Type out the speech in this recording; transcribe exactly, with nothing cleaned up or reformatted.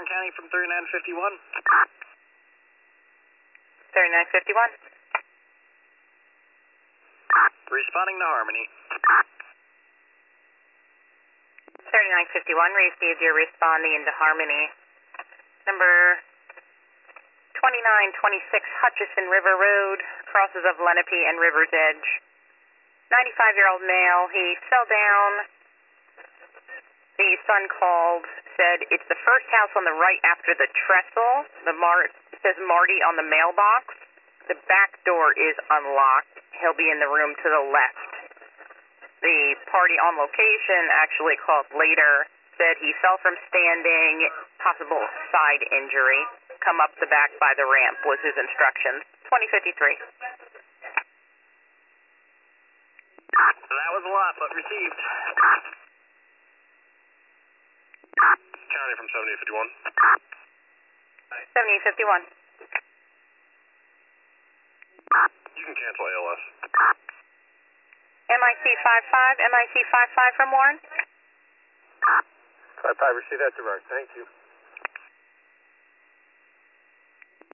Warren County from thirty-nine fifty-one. thirty-nine fifty-one. Responding to Harmony. thirty-nine fifty-one, received your responding into Harmony. Number twenty-nine twenty-six Hutchison River Road, crosses of Lenape and River's Edge. ninety-five-year-old male, he fell down. The son called, said it's the first house on the right after the trestle. The Mar it says Marty on the mailbox. The back door is unlocked. He'll be in the room to the left. The party on location actually called later, said he fell from standing, possible side injury. Come up the back by the ramp was his instructions. twenty fifty-three. That was a lot, but received. County from seventy fifty-one. seventy fifty-one. You can cancel A L S. M I C five five, M I C five five from Warren. five five, receive that direct. Thank you.